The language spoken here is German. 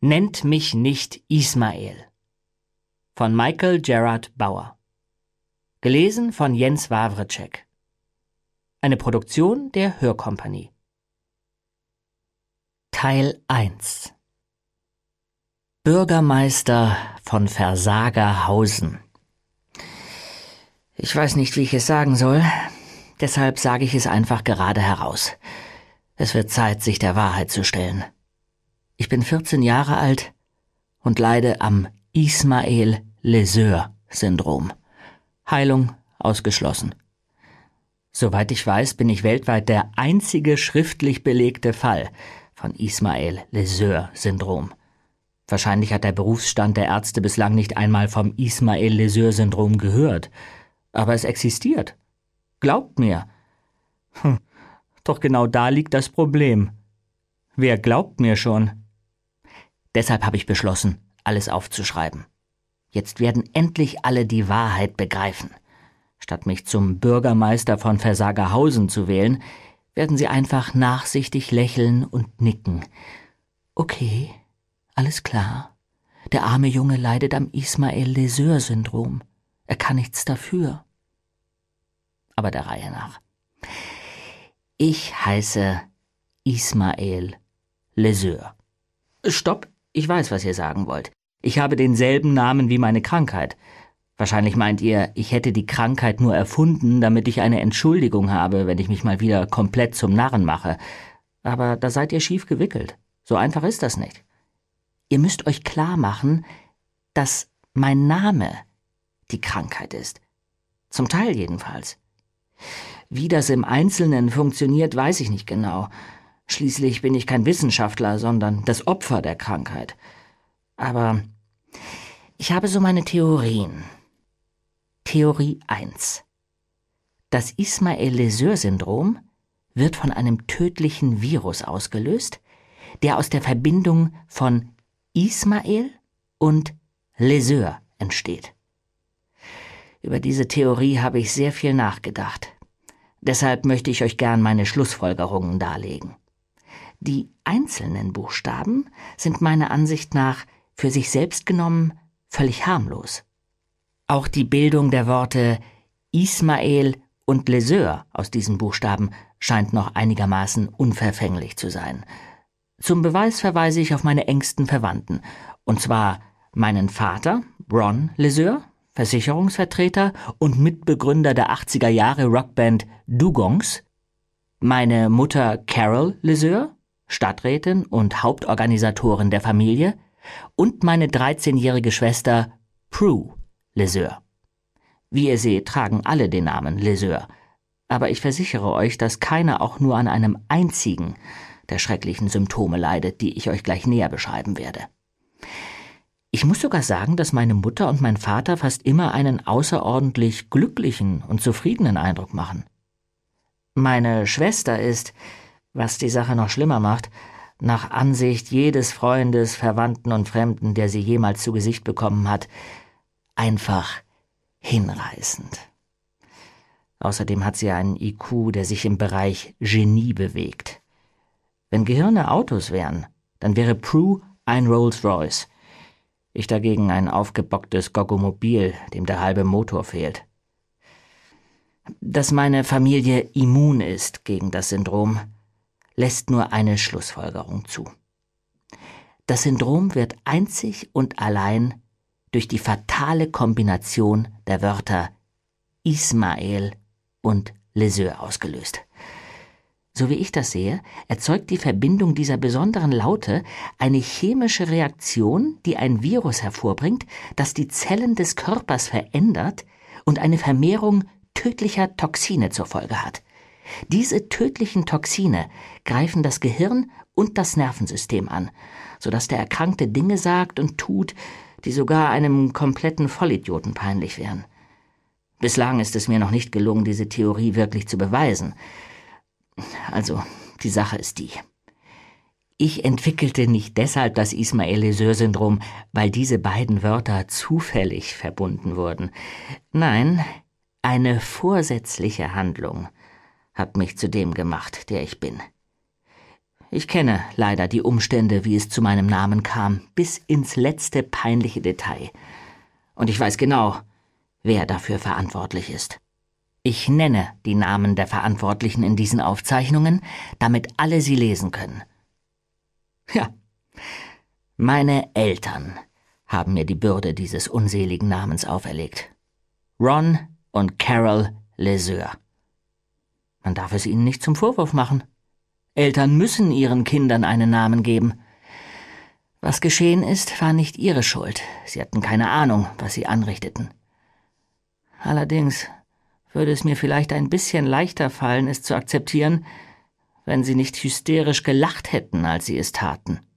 Nennt mich nicht Ismael von Michael Gerard Bauer. Gelesen von Jens Wawrcek. Eine Produktion der Hörkompanie. Teil 1. Bürgermeister von Versagerhausen. Ich weiß nicht, wie ich es sagen soll, deshalb sage ich es einfach gerade heraus. Es wird Zeit, sich der Wahrheit zu stellen. Ich bin 14 Jahre alt und leide am Ismael-Leseur-Syndrom. Heilung ausgeschlossen. Soweit ich weiß, bin ich weltweit der einzige schriftlich belegte Fall von Ismael-Leseur-Syndrom. Wahrscheinlich hat der Berufsstand der Ärzte bislang nicht einmal vom Ismael-Leseur-Syndrom gehört. Aber es existiert. Glaubt mir. Doch genau da liegt das Problem. Wer glaubt mir schon? Deshalb habe ich beschlossen, alles aufzuschreiben. Jetzt werden endlich alle die Wahrheit begreifen. Statt mich zum Bürgermeister von Versagerhausen zu wählen, werden sie einfach nachsichtig lächeln und nicken. Okay, alles klar. Der arme Junge leidet am Ismael-Leseur-Syndrom. Er kann nichts dafür. Aber der Reihe nach. Ich heiße Ismael Leseur. Stopp, ich weiß, was ihr sagen wollt. Ich habe denselben Namen wie meine Krankheit. Wahrscheinlich meint ihr, ich hätte die Krankheit nur erfunden, damit ich eine Entschuldigung habe, wenn ich mich mal wieder komplett zum Narren mache. Aber da seid ihr schief gewickelt. So einfach ist das nicht. Ihr müsst euch klar machen, dass mein Name die Krankheit ist. Zum Teil jedenfalls. Wie das im Einzelnen funktioniert, weiß ich nicht genau. Schließlich bin ich kein Wissenschaftler, sondern das Opfer der Krankheit. Aber ich habe so meine Theorien. Theorie 1. Das Ismael-Leseur-Syndrom wird von einem tödlichen Virus ausgelöst, der aus der Verbindung von Ismael und Leseur entsteht. Über diese Theorie habe ich sehr viel nachgedacht. Deshalb möchte ich euch gern meine Schlussfolgerungen darlegen. Die einzelnen Buchstaben sind meiner Ansicht nach für sich selbst genommen völlig harmlos. Auch die Bildung der Worte Ismael und Leseur aus diesen Buchstaben scheint noch einigermaßen unverfänglich zu sein. Zum Beweis verweise ich auf meine engsten Verwandten, und zwar meinen Vater, Ron Leseur, Versicherungsvertreter und Mitbegründer der 80er Jahre Rockband Dugongs, meine Mutter Carol Leseur, Stadträtin und Hauptorganisatorin der Familie, und meine 13-jährige Schwester Prue Leseur. Wie ihr seht, tragen alle den Namen Leseur, aber ich versichere euch, dass keiner auch nur an einem einzigen der schrecklichen Symptome leidet, die ich euch gleich näher beschreiben werde. Ich muss sogar sagen, dass meine Mutter und mein Vater fast immer einen außerordentlich glücklichen und zufriedenen Eindruck machen. Meine Schwester ist, was die Sache noch schlimmer macht, nach Ansicht jedes Freundes, Verwandten und Fremden, der sie jemals zu Gesicht bekommen hat, einfach hinreißend. Außerdem hat sie einen IQ, der sich im Bereich Genie bewegt. Wenn Gehirne Autos wären, dann wäre Prue ein Rolls-Royce. Ich dagegen ein aufgebocktes Goggomobil, dem der halbe Motor fehlt. Dass meine Familie immun ist gegen das Syndrom, lässt nur eine Schlussfolgerung zu. Das Syndrom wird einzig und allein durch die fatale Kombination der Wörter Ismael und Leseur ausgelöst. So wie ich das sehe, erzeugt die Verbindung dieser besonderen Laute eine chemische Reaktion, die ein Virus hervorbringt, das die Zellen des Körpers verändert und eine Vermehrung tödlicher Toxine zur Folge hat. Diese tödlichen Toxine greifen das Gehirn und das Nervensystem an, sodass der Erkrankte Dinge sagt und tut, die sogar einem kompletten Vollidioten peinlich wären. Bislang ist es mir noch nicht gelungen, diese Theorie wirklich zu beweisen. Also, die Sache ist die. Ich entwickelte nicht deshalb das Ismael-Leseur-Syndrom, weil diese beiden Wörter zufällig verbunden wurden. Nein, eine vorsätzliche Handlung hat mich zu dem gemacht, der ich bin. Ich kenne leider die Umstände, wie es zu meinem Namen kam, bis ins letzte peinliche Detail. Und ich weiß genau, wer dafür verantwortlich ist. Ich nenne die Namen der Verantwortlichen in diesen Aufzeichnungen, damit alle sie lesen können. Ja, meine Eltern haben mir die Bürde dieses unseligen Namens auferlegt. Ron und Carol Lesueur. Man darf es ihnen nicht zum Vorwurf machen. Eltern müssen ihren Kindern einen Namen geben. Was geschehen ist, war nicht ihre Schuld. Sie hatten keine Ahnung, was sie anrichteten. Allerdings würde es mir vielleicht ein bisschen leichter fallen, es zu akzeptieren, wenn sie nicht hysterisch gelacht hätten, als sie es taten.